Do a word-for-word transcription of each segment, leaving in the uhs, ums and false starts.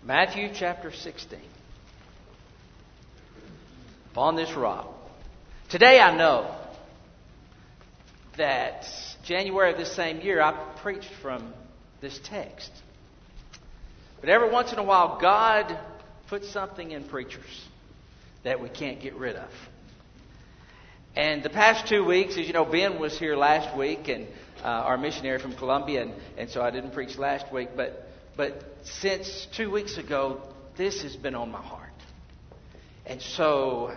Matthew chapter sixteen. Upon this rock. Today I know that January of this same year I preached from this text. But every once in a while God puts something in preachers that we can't get rid of. And the past two weeks, as you know, Ben was here last week, and uh, our missionary from Colombia, and, and so I didn't preach last week. But but since two weeks ago, this has been on my heart. And so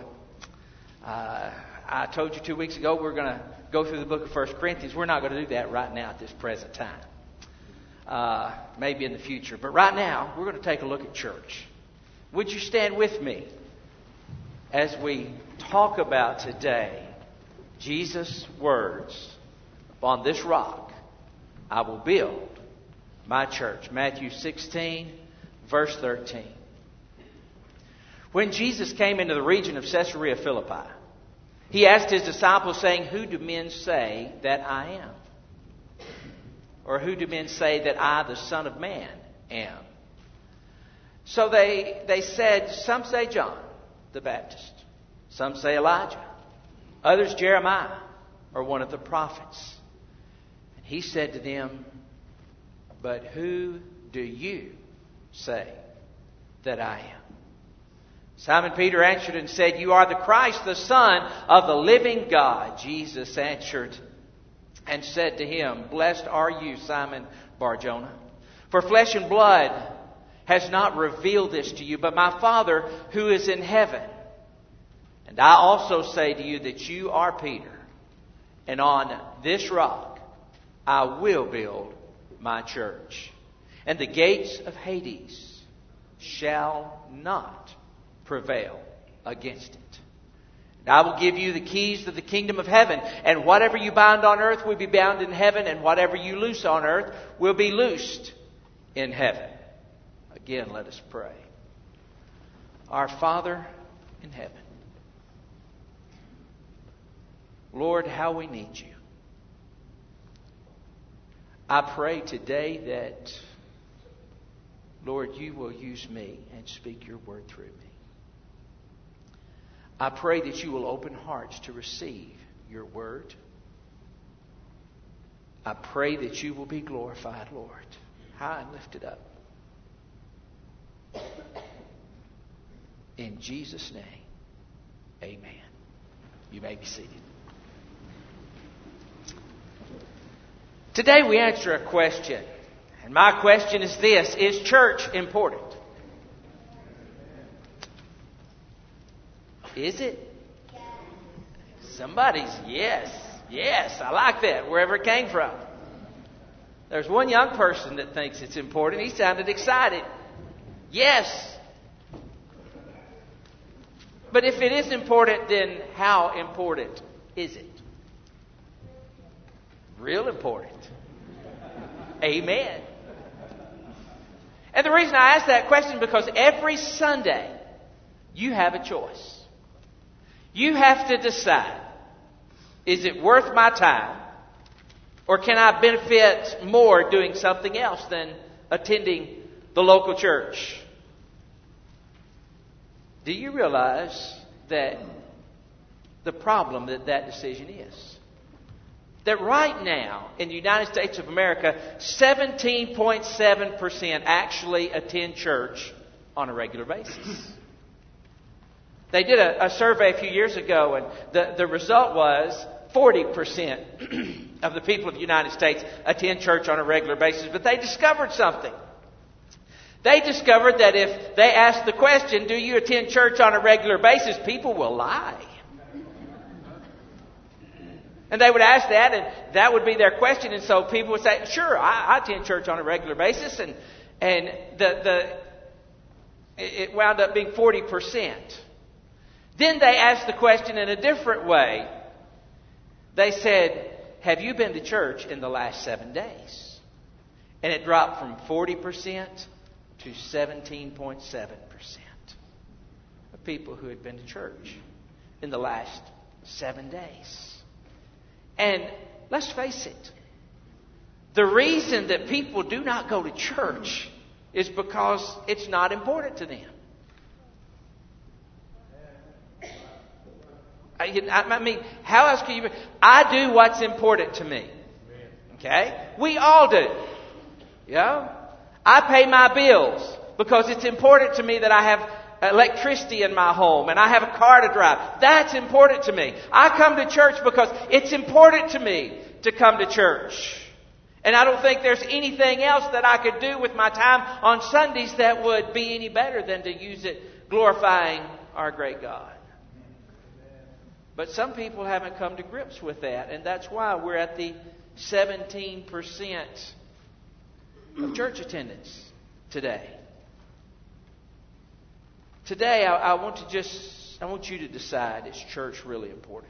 uh, I told you two weeks ago we're going to go through the book of First Corinthians. We're not going to do that right now at this present time. Uh, maybe in the future. But right now, we're going to take a look at church. Would you stand with me as we talk about today Jesus' words, upon this rock I will build my church. Matthew sixteen, verse thirteen. When Jesus came into the region of Caesarea Philippi, he asked his disciples, saying, "Who do men say that I am? Or who do men say that I, the Son of Man, am?" So they, they said, "Some say John the Baptist. Some say Elijah. Others Jeremiah, or one of the prophets." And he said to them, "But who do you say that I am?" Simon Peter answered and said, "You are the Christ, the Son of the living God." Jesus answered and said to him, "Blessed are you, Simon Bar-Jonah, for flesh and blood has not revealed this to you, but my Father who is in heaven. And I also say to you that you are Peter, and on this rock I will build my church, and the gates of Hades shall not prevail against it. And I will give you the keys to the kingdom of heaven, and whatever you bind on earth will be bound in heaven, and whatever you loose on earth will be loosed in heaven." Again, let us pray. Our Father in heaven, Lord, how we need you. I pray today that, Lord, you will use me and speak your word through me. I pray that you will open hearts to receive your word. I pray that you will be glorified, Lord, high and lifted up. In Jesus' name, amen. You may be seated. Today we answer a question. And my question is this: is church important? Is it? Somebody's yes. Yes, I like that, wherever it came from. There's one young person that thinks it's important. He sounded excited. Yes. But if it is important, then how important is it? Real important. Amen. And the reason I ask that question is because every Sunday you have a choice. You have to decide, is it worth my time, or can I benefit more doing something else than attending the local church? Do you realize that the problem that that decision is? That right now in the United States of America, seventeen point seven percent actually attend church on a regular basis. They did a, a survey a few years ago, and the, the result was forty percent of the people of the United States attend church on a regular basis. But they discovered something. They discovered that if they asked the question, "Do you attend church on a regular basis?" people will lie. And they would ask that, and that would be their question. And so people would say, "Sure, I, I attend church on a regular basis." And and the the it wound up being forty percent. Then they asked the question in a different way. They said, "Have you been to church in the last seven days?" And it dropped from forty percent to seventeen point seven percent of people who had been to church in the last seven days. And let's face it, the reason that people do not go to church is because it's not important to them. I, I mean, how else can you... I do what's important to me. Okay? We all do. You know? I pay my bills because it's important to me that I have electricity in my home and I have a car to drive. That's important to me. I come to church because it's important to me to come to church. And I don't think there's anything else that I could do with my time on Sundays that would be any better than to use it glorifying our great God. But some people haven't come to grips with that, and that's why we're at the seventeen percent of church attendance today. Today, I, I want to just, I want you to decide, is church really important?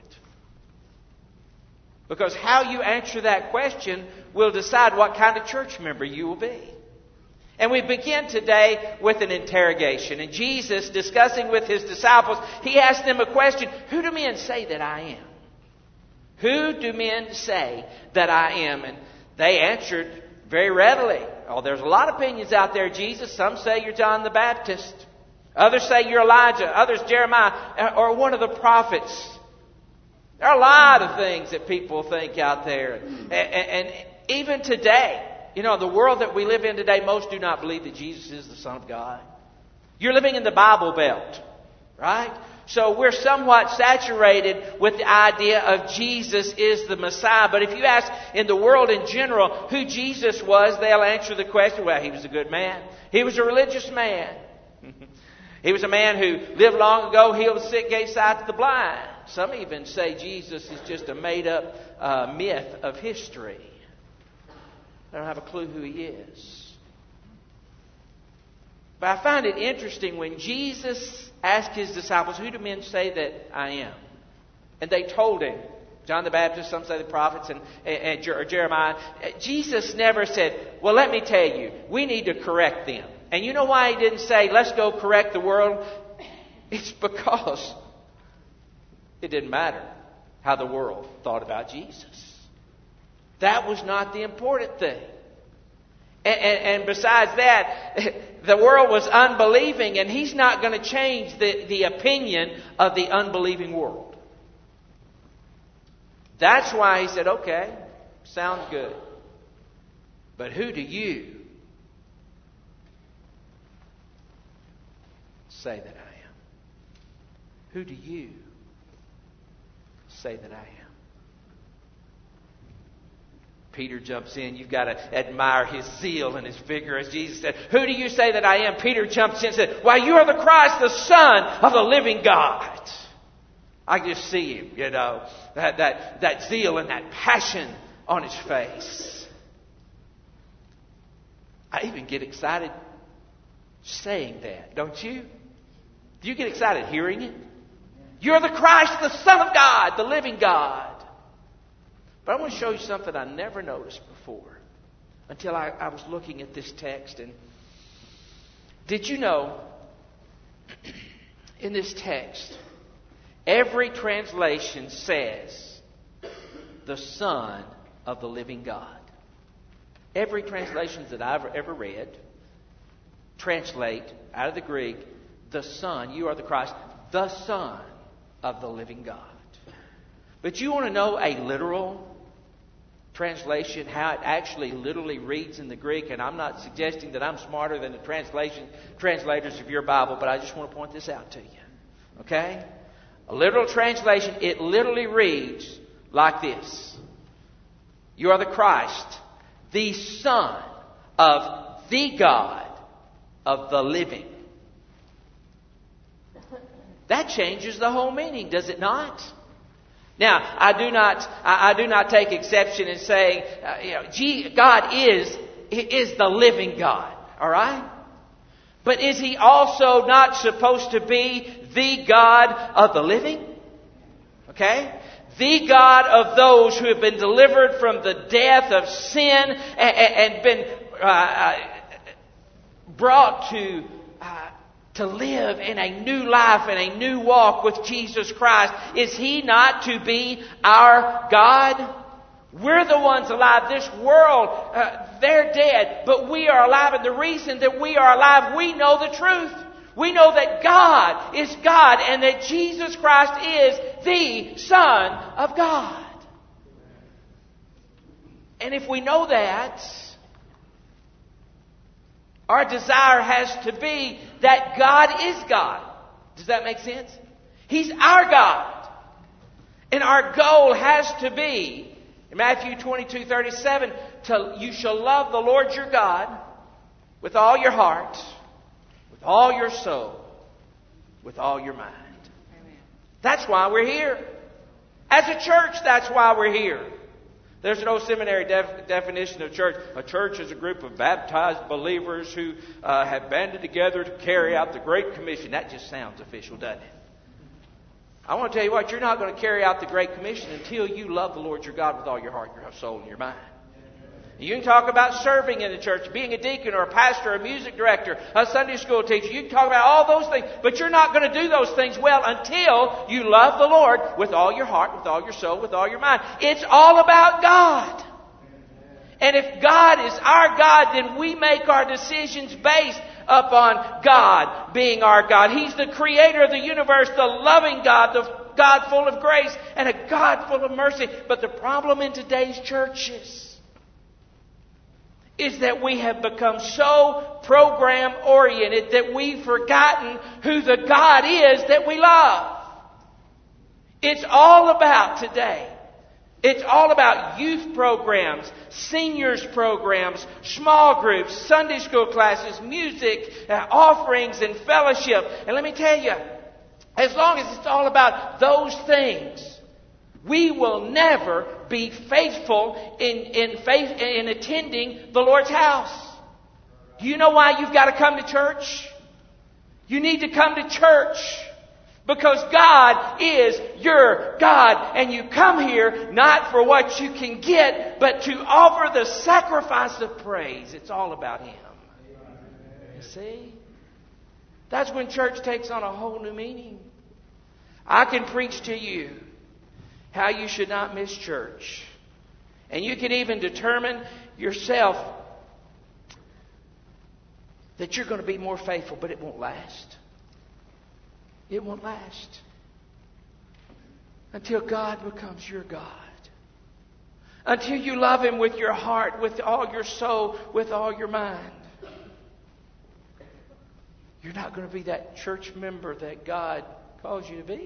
Because how you answer that question will decide what kind of church member you will be. And we begin today with an interrogation. And Jesus, discussing with His disciples, He asked them a question. Who do men say that I am? Who do men say that I am? And they answered very readily. Oh, there's a lot of opinions out there, Jesus. Some say you're John the Baptist. Others say you're Elijah. Others Jeremiah or one of the prophets. There are a lot of things that people think out there. And, and, and even today, you know, the world that we live in today, most do not believe that Jesus is the Son of God. You're living in the Bible Belt, right? So we're somewhat saturated with the idea of Jesus is the Messiah. But if you ask in the world in general who Jesus was, they'll answer the question, well, He was a good man. He was a religious man. He was a man who lived long ago, healed the sick, gave sight to the blind. Some even say Jesus is just a made-up uh, myth of history. They don't have a clue who He is. But I find it interesting when Jesus asked His disciples, who do men say that I am? And they told Him, John the Baptist, some say the prophets, and, and, and Jeremiah. Jesus never said, well, let me tell you, we need to correct them. And you know why He didn't say, let's go correct the world? It's because it didn't matter how the world thought about Jesus. That was not the important thing. And, and, and besides that, the world was unbelieving, and He's not going to change the, the opinion of the unbelieving world. That's why He said, okay, sounds good. But who do you say that I am? Who do you say that I am? Peter jumps in. You've got to admire his zeal and his vigor. As Jesus said, who do you say that I am? Peter jumps in and said, why, you are the Christ, the Son of the living God. I just see him, you know, that, that, that zeal and that passion on his face. I even get excited saying that, don't you? Do you get excited hearing it? You're the Christ, the Son of God, the living God. But I want to show you something I never noticed before until I, I was looking at this text. And did you know in this text, every translation says the Son of the living God. Every translation that I've ever read translate out of the Greek, the Son, you are the Christ, the Son of the living God. But you want to know a literal translation, how it actually literally reads in the Greek, and I'm not suggesting that I'm smarter than the translation translators of your Bible, but I just want to point this out to you. Okay? A literal translation, it literally reads like this. You are the Christ, the Son of the God of the living. That changes the whole meaning, does it not? Now, I do not, I, I do not take exception in saying, uh, you know, gee, God is is the living God. All right, but is He also not supposed to be the God of the living? Okay, the God of those who have been delivered from the death of sin and, and been uh, brought to. Uh, To live in a new life and a new walk with Jesus Christ. Is He not to be our God? We're the ones alive. This world, uh, they're dead, but we are alive. And the reason that we are alive, we know the truth. We know that God is God and that Jesus Christ is the Son of God. And if we know that, our desire has to be that God is God. Does that make sense? He's our God. And our goal has to be, in Matthew twenty-two thirty-seven, to, you shall love the Lord your God with all your heart, with all your soul, with all your mind. Amen. That's why we're here. As a church, that's why we're here. There's an old seminary def- definition of church. A church is a group of baptized believers who uh, have banded together to carry out the Great Commission. That just sounds official, doesn't it? I want to tell you what, you're not going to carry out the Great Commission until you love the Lord your God with all your heart, your soul, and your mind. You can talk about serving in the church, being a deacon or a pastor, a music director, a Sunday school teacher. You can talk about all those things, but you're not going to do those things well until you love the Lord with all your heart, with all your soul, with all your mind. It's all about God. And if God is our God, then we make our decisions based upon God being our God. He's the creator of the universe, the loving God, the God full of grace, and a God full of mercy. But the problem in today's churches is that we have become so program-oriented that we've forgotten who the God is that we love. It's all about today. It's all about youth programs, seniors programs, small groups, Sunday school classes, music, uh, offerings, and fellowship. And let me tell you, as long as it's all about those things, we will never be faithful in, in faith in attending the Lord's house. Do you know why you've got to come to church? You need to come to church because God is your God. And you come here not for what you can get, but to offer the sacrifice of praise. It's all about Him. You see? That's when church takes on a whole new meaning. I can preach to you how you should not miss church. And you can even determine yourself that you're going to be more faithful, but it won't last. It won't last until God becomes your God. Until you love Him with your heart, with all your soul, with all your mind. You're not going to be that church member that God calls you to be.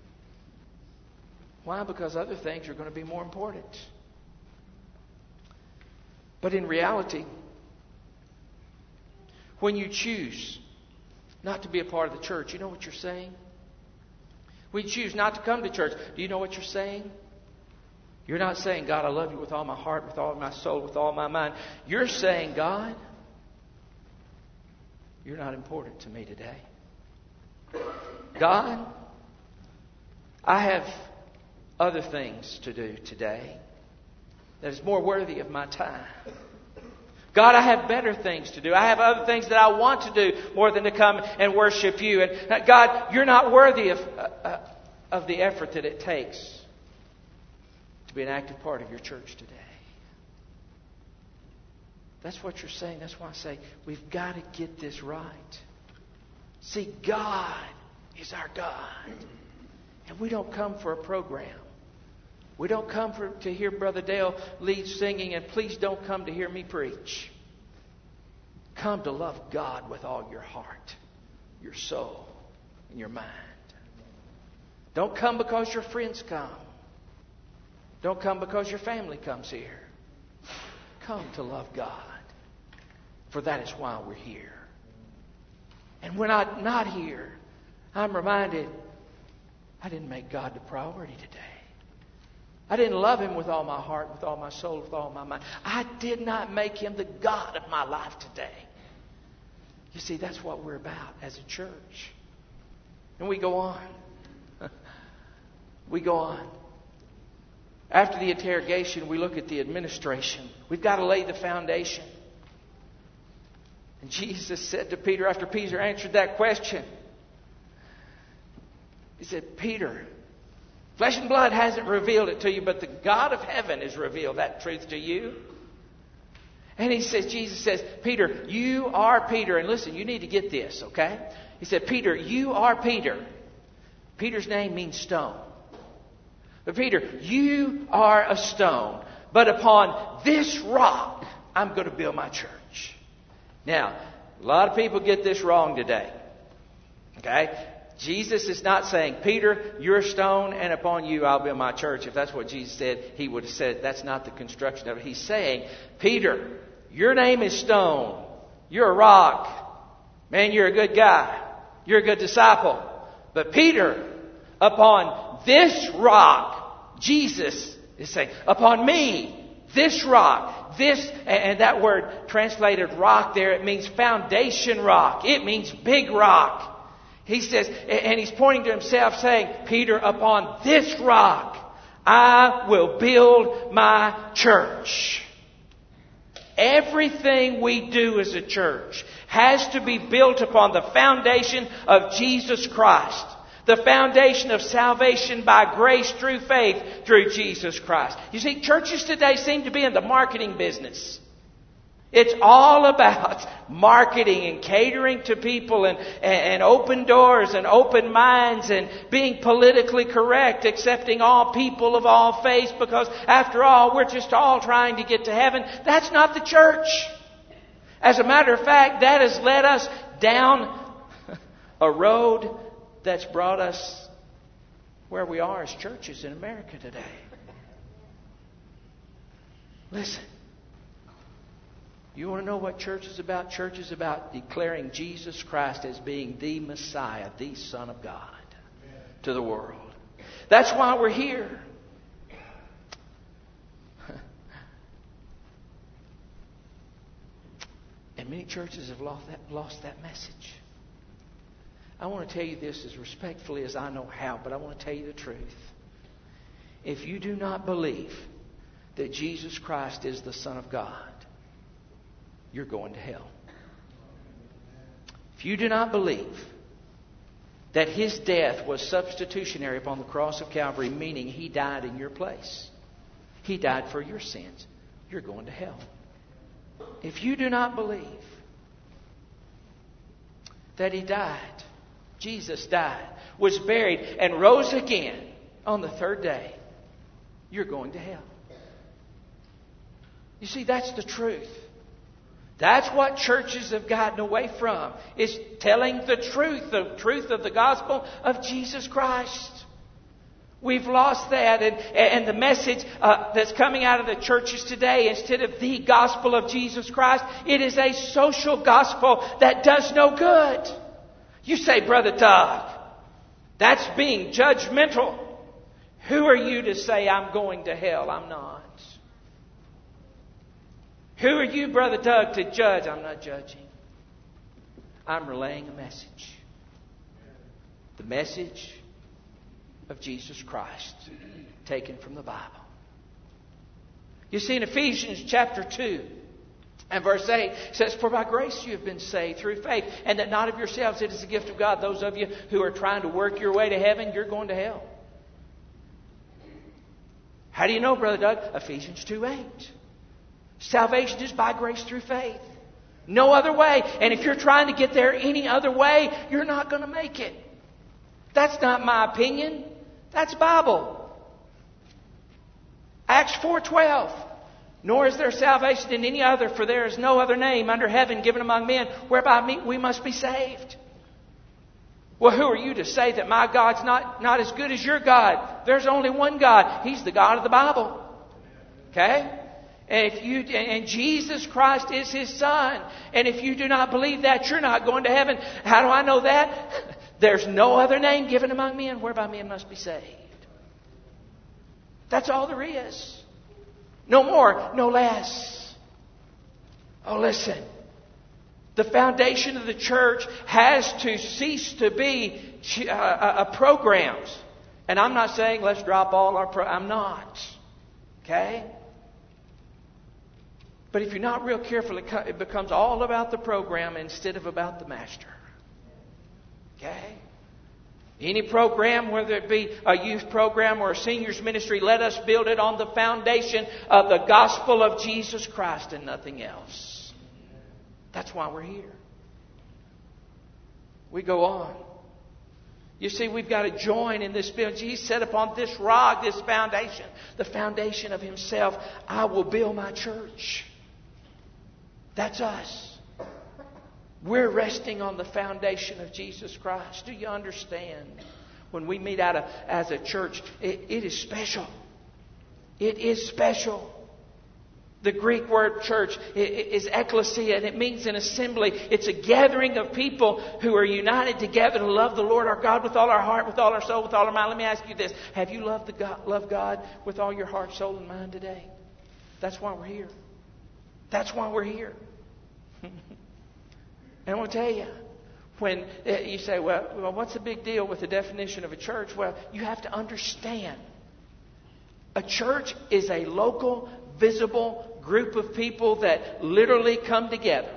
Why? Because other things are going to be more important. But in reality, when you choose not to be a part of the church, you know what you're saying? When you choose not to come to church, do you know what you're saying? You're not saying, God, I love you with all my heart, with all my soul, with all my mind. You're saying, God, you're not important to me today. God, I have other things to do today that is more worthy of my time. God, I have better things to do. I have other things that I want to do more than to come and worship you. And God, you're not worthy of, uh, of the effort that it takes to be an active part of your church today. That's what you're saying. That's why I say we've got to get this right. See, God is our God. And we don't come for a program. We don't come for, to hear Brother Dale lead singing, and please don't come to hear me preach. Come to love God with all your heart, your soul, and your mind. Don't come because your friends come. Don't come because your family comes here. Come to love God. For that is why we're here. And when I'm not here, I'm reminded I didn't make God the priority today. I didn't love Him with all my heart, with all my soul, with all my mind. I did not make Him the God of my life today. You see, that's what we're about as a church. And we go on. We go on. After the interrogation, we look at the administration. We've got to lay the foundation. And Jesus said to Peter, after Peter answered that question, He said, Peter, Flesh and blood hasn't revealed it to you, but the God of heaven has revealed that truth to you. And he says, Jesus says, Peter, you are Peter. And listen, you need to get this, okay? He said, Peter, you are Peter. Peter's name means stone. But Peter, you are a stone. But upon this rock, I'm going to build my church. Now, a lot of people get this wrong today. Okay? Jesus is not saying, Peter, you're a stone, and upon you I'll build my church. If that's what Jesus said, he would have said that's not the construction of it. He's saying, Peter, your name is stone. You're a rock. Man, you're a good guy. You're a good disciple. But Peter, upon this rock, Jesus is saying, upon me, this rock, this, and that word translated rock there, it means foundation rock. It means big rock. He says, and he's pointing to himself saying, Peter, upon this rock, I will build my church. Everything we do as a church has to be built upon the foundation of Jesus Christ. The foundation of salvation by grace through faith through Jesus Christ. You see, churches today seem to be in the marketing business. It's all about marketing and catering to people and, and open doors and open minds and being politically correct, accepting all people of all faiths because after all, we're just all trying to get to heaven. That's not the church. As a matter of fact, that has led us down a road that's brought us where we are as churches in America today. Listen. You want to know what church is about? Church is about declaring Jesus Christ as being the Messiah, the Son of God, to the world. That's why we're here. And many churches have lost that, lost that message. I want to tell you this as respectfully as I know how, but I want to tell you the truth. If you do not believe that Jesus Christ is the Son of God, you're going to hell. If you do not believe that His death was substitutionary upon the cross of Calvary, meaning He died in your place, He died for your sins, you're going to hell. If you do not believe that He died, Jesus died, was buried, and rose again on the third day, you're going to hell. You see, that's the truth. That's what churches have gotten away from, is telling the truth, the truth of the gospel of Jesus Christ. We've lost that, and, and the message uh, that's coming out of the churches today, instead of the gospel of Jesus Christ, it is a social gospel that does no good. You say, Brother Doug, that's being judgmental. Who are you to say I'm going to hell? I'm not. Who are you, Brother Doug, to judge? I'm not judging. I'm relaying a message. The message of Jesus Christ, taken from the Bible. You see, in Ephesians chapter two and verse eight, it says, For by grace you have been saved through faith, and that not of yourselves, it is a gift of God. Those of you who are trying to work your way to heaven, you're going to hell. How do you know, Brother Doug? Ephesians two eight. Salvation is by grace through faith. No other way. And if you're trying to get there any other way, you're not going to make it. That's not my opinion. That's Bible. Acts four twelve. Nor is there salvation in any other, for there is no other name under heaven given among men whereby we must be saved. Well, who are you to say that my God's not, not as good as your God? There's only one God. He's the God of the Bible. Okay? And if you and Jesus Christ is His Son, and if you do not believe that, you're not going to heaven. How do I know that? There's no other name given among men whereby men must be saved. That's all there is. No more, no less. Oh, listen. The foundation of the church has to cease to be uh, uh, programs. And I'm not saying let's drop all our pro- I'm not. Okay? But if you're not real careful, it becomes all about the program instead of about the master. Okay? Any program, whether it be a youth program or a seniors ministry, let us build it on the foundation of the gospel of Jesus Christ and nothing else. That's why we're here. We go on. You see, we've got to join in this building. Jesus said, upon this rock, this foundation, the foundation of Himself, I will build my church. That's us. We're resting on the foundation of Jesus Christ. Do you understand? When we meet out of, as a church, it, it is special. It is special. The Greek word church is ekklesia, and it means an assembly. It's a gathering of people who are united together to love the Lord our God with all our heart, with all our soul, with all our mind. Let me ask you this. Have you loved the God, loved God with all your heart, soul, and mind today? That's why we're here. That's why we're here. And I want to tell you, when you say, well, well, what's the big deal with the definition of a church? Well, you have to understand. A church is a local, visible group of people that literally come together.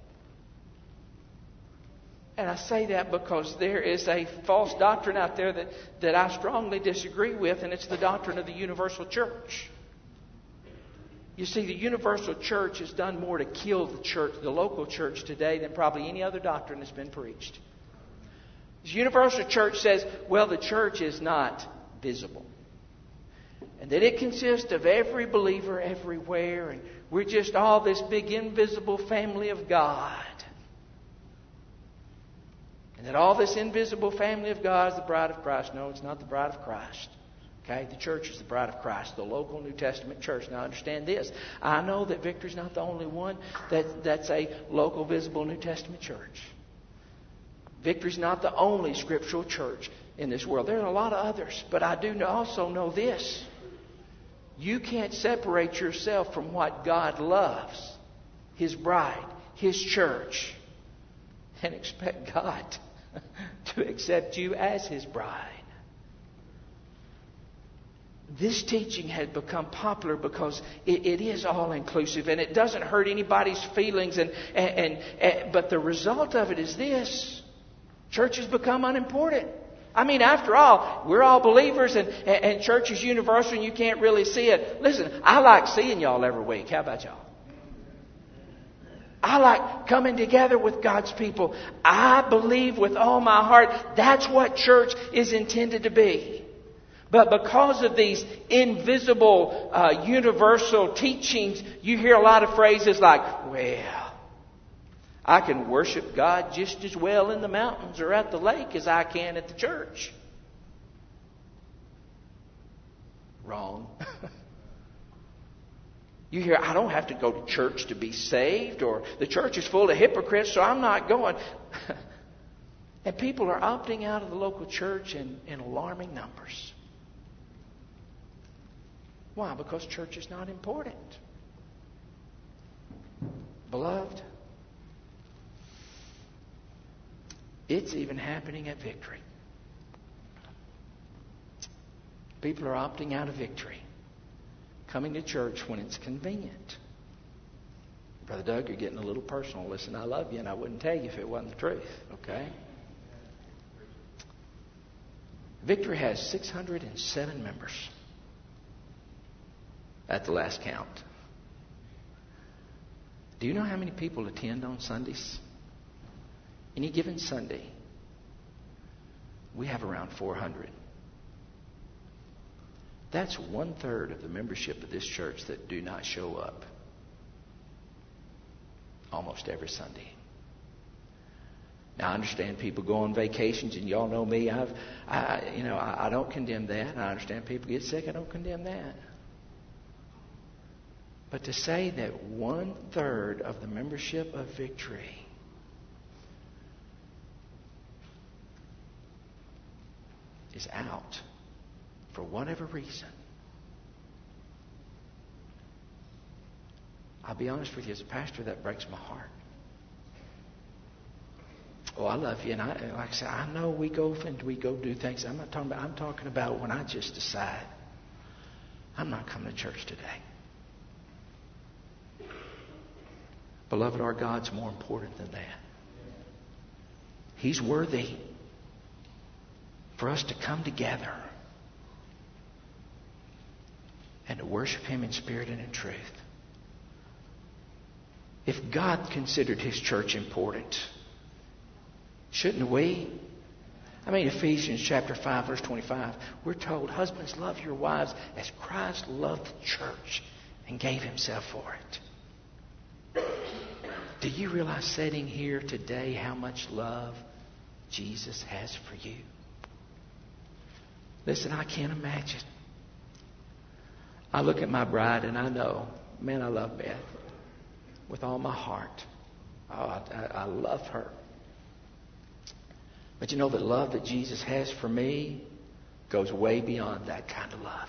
And I say that because there is a false doctrine out there that, that I strongly disagree with, and it's the doctrine of the universal church. You see, the universal church has done more to kill the church, the local church today, than probably any other doctrine that's been preached. The universal church says, well, the church is not visible. And that it consists of every believer everywhere. And we're just all this big invisible family of God. And that all this invisible family of God is the bride of Christ. No, it's not the bride of Christ. Okay, the church is the bride of Christ, the local New Testament church. Now understand this. I know that Victory's not the only one that, that's a local, visible New Testament church. Victory's not the only scriptural church in this world. There are a lot of others. But I do also know this. You can't separate yourself from what God loves, His bride, His church, and expect God to accept you as His bride. This teaching had become popular because it, it is all-inclusive and it doesn't hurt anybody's feelings. And, and, and, and but the result of it is this. Church has become unimportant. I mean, after all, we're all believers and, and, and church is universal and you can't really see it. Listen, I like seeing y'all every week. How about y'all? I like coming together with God's people. I believe with all my heart that's what church is intended to be. But because of these invisible, uh, universal teachings, you hear a lot of phrases like, well, I can worship God just as well in the mountains or at the lake as I can at the church. Wrong. You hear, I don't have to go to church to be saved, or the church is full of hypocrites, so I'm not going. And people are opting out of the local church in, in alarming numbers. Why? Because church is not important. Beloved, it's even happening at Victory. People are opting out of Victory, coming to church when it's convenient. Brother Doug, you're getting a little personal. Listen, I love you, and I wouldn't tell you if it wasn't the truth, okay? Victory has six hundred seven members at the last count. Do you know how many people attend on Sundays? Any given Sunday, we have around four hundred. That's one third of the membership of this church that do not show up almost every Sunday. Now, I understand people go on vacations, and y'all know me. I've, I, you know, I, I don't condemn that. I understand people get sick. I don't condemn that. But to say that one third of the membership of Victory is out for whatever reason, I'll be honest with you, as a pastor, that breaks my heart. Oh, I love you, and I, like I said, I know we go and we go do things. I'm not talking about. I'm talking about when I just decide I'm not coming to church today. Beloved, our God's more important than that. He's worthy. for us to come together and to worship Him in spirit and in truth. If God considered His church important, shouldn't we? I mean, Ephesians chapter five, verse twenty-five, we're told, husbands, love your wives as Christ loved the church and gave Himself for it. Do you realize sitting here today how much love Jesus has for you? Listen, I can't imagine. I look at my bride and I know, man, I love Beth with all my heart. Oh, I, I love her. But you know, the love that Jesus has for me goes way beyond that kind of love.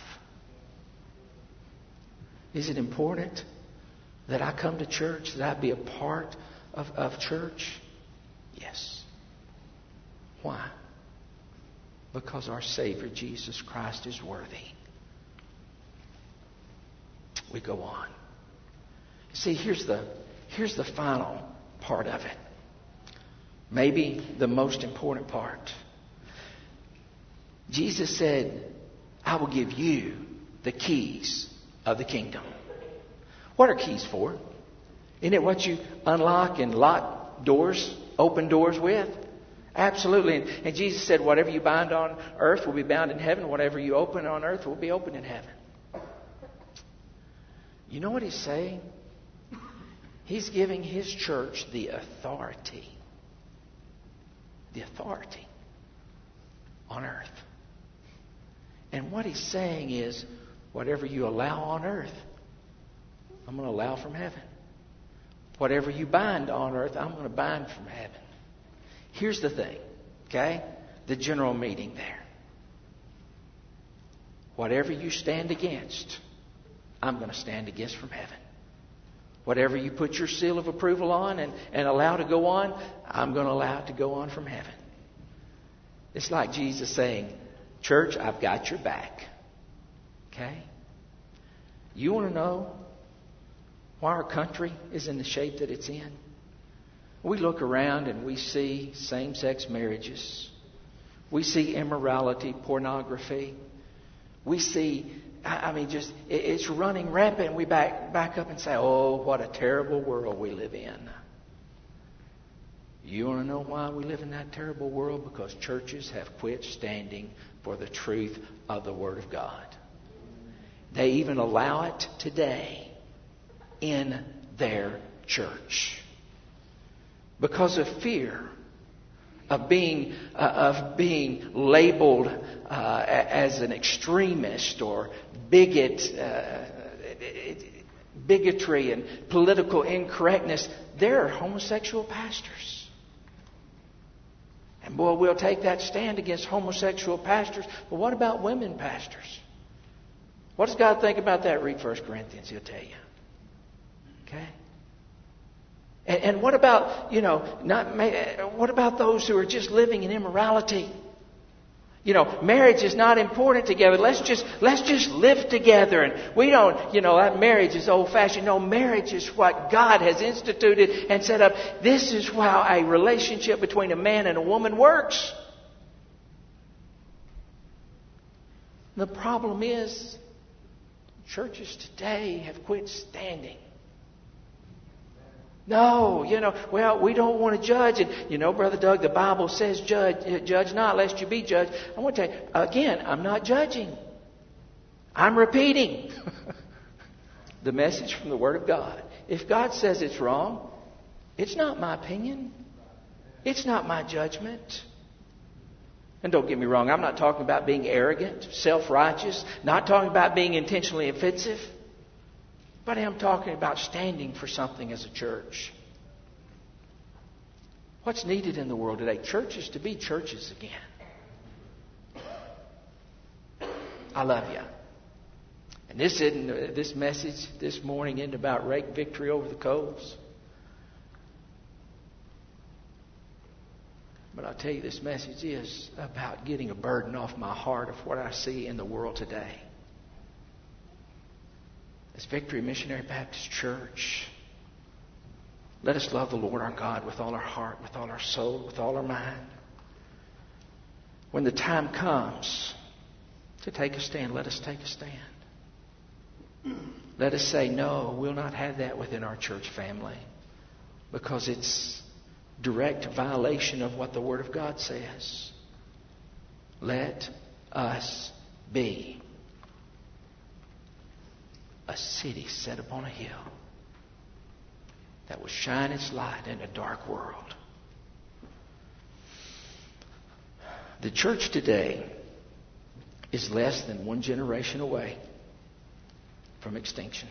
Is it important that I come to church, that I be a part of, of church? Yes. Why? Because our Savior, Jesus Christ, is worthy. We go on. See, here's the, here's the final part of it. Maybe the most important part. Jesus said, I will give you the keys of the kingdom. What are keys for? Isn't it what you unlock and lock doors, open doors with? Absolutely. And, and Jesus said, whatever you bind on earth will be bound in heaven. Whatever you open on earth will be open in heaven. You know what He's saying? He's giving His church the authority. The authority on earth. And what He's saying is, whatever you allow on earth, I'm going to allow from heaven. Whatever you bind on earth, I'm going to bind from heaven. Here's the thing, okay? The general meeting there. Whatever you stand against, I'm going to stand against from heaven. Whatever you put your seal of approval on and, and allow to go on, I'm going to allow it to go on from heaven. It's like Jesus saying, church, I've got your back. Okay? You want to know why our country is in the shape that it's in? We look around and we see same-sex marriages. We see immorality, pornography. We see, I mean, just it's running rampant. And we back back up and say, oh, what a terrible world we live in. You want to know why we live in that terrible world? Because churches have quit standing for the truth of the Word of God. They even allow it today in their church. Because of fear of being uh, of being labeled uh, as an extremist or bigot, uh, bigotry and political incorrectness, there are homosexual pastors. And boy, we'll take that stand against homosexual pastors. But what about women pastors? What does God think about that? Read First Corinthians, He'll tell you. Okay? And, and what about, you know, not what about those who are just living in immorality? You know, marriage is not important together. Let's just let's just live together. And we don't, you know, that marriage is old-fashioned. No, marriage is what God has instituted and set up. This is how a relationship between a man and a woman works. The problem is, churches today have quit standing. No, you know, well, we don't want to judge. And, you know, Brother Doug, the Bible says judge, judge not lest you be judged. I want to tell you, again, I'm not judging. I'm repeating the message from the Word of God. If God says it's wrong, it's not my opinion. It's not my judgment. And don't get me wrong, I'm not talking about being arrogant, self-righteous, not talking about being intentionally offensive. But I'm talking about standing for something as a church. What's needed in the world today? Churches to be churches again. I love you. And this isn't this message this morning isn't about rake victory over the coals. But I'll tell you, this message is about getting a burden off my heart of what I see in the world today. As Victory Missionary Baptist Church, let us love the Lord our God with all our heart, with all our soul, with all our mind. when the time comes to take a stand, let us take a stand. Let us say, no, we'll not have that within our church family, because it's direct violation of what the Word of God says. Let us be a city set upon a hill that will shine its light in a dark world. The church today is less than one generation away from extinction.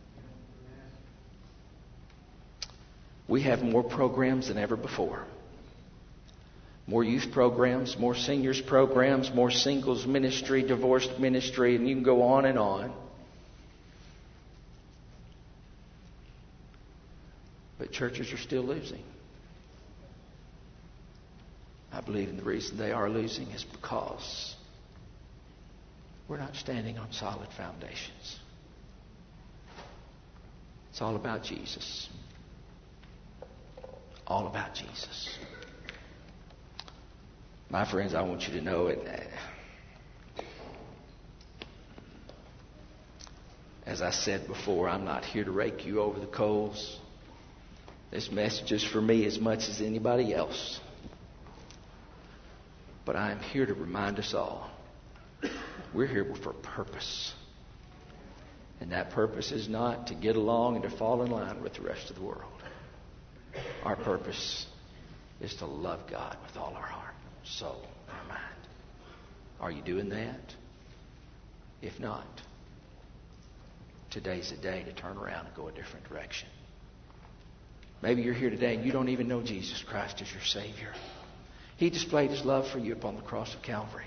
We have more programs than ever before. More youth programs, more seniors programs, more singles ministry, divorced ministry, and you can go on and on. But churches are still losing. I believe the reason they are losing is because we're not standing on solid foundations. It's all about Jesus. All about Jesus. My friends, I want you to know it. As I said before, I'm not here to rake you over the coals. This message is for me as much as anybody else. But I am here to remind us all, we're here for a purpose. And that purpose is not to get along and to fall in line with the rest of the world. Our purpose is to love God with all our heart, soul, and mind. Are you doing that? If not, today's the day to turn around and go a different direction. Maybe you're here today and you don't even know Jesus Christ as your Savior. He displayed His love for you upon the cross of Calvary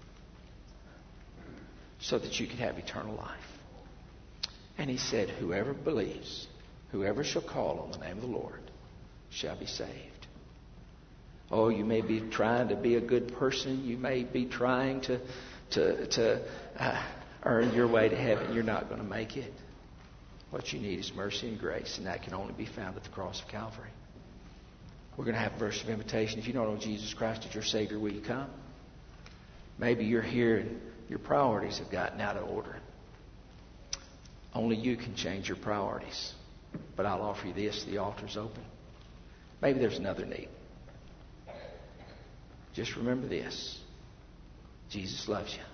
so that you could have eternal life. And He said, whoever believes, whoever shall call on the name of the Lord shall be saved. Oh, you may be trying to be a good person. You may be trying to, to, to uh, earn your way to heaven. You're not going to make it. What you need is mercy and grace, and that can only be found at the cross of Calvary. We're going to have a verse of invitation. If you don't know Jesus Christ as your Savior, will you come? Maybe you're here and your priorities have gotten out of order. Only you can change your priorities. But I'll offer you this. The altar's open. Maybe there's another need. Just remember this. Jesus loves you.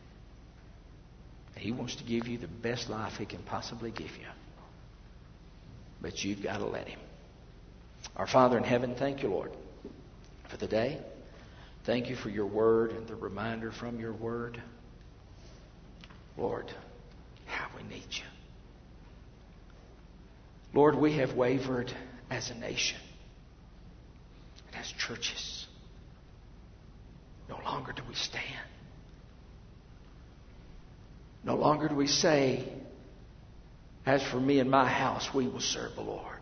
He wants to give you the best life He can possibly give you. But you've got to let Him. Our Father in heaven, thank you, Lord, for the day. Thank you for your word and the reminder from your word. Lord, how we need you. Lord, we have wavered as a nation and as churches. No longer do we stand. No longer do we say, as for me and my house, we will serve the Lord.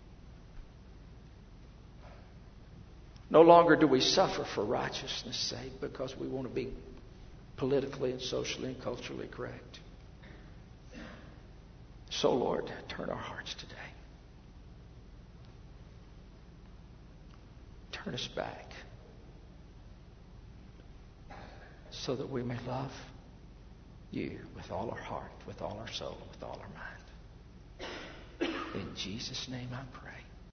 No longer do we suffer for righteousness' sake because we want to be politically and socially and culturally correct. So, Lord, turn our hearts today. Turn us back so that we may love you with all our heart, with all our soul, with all our mind. In Jesus' name I pray.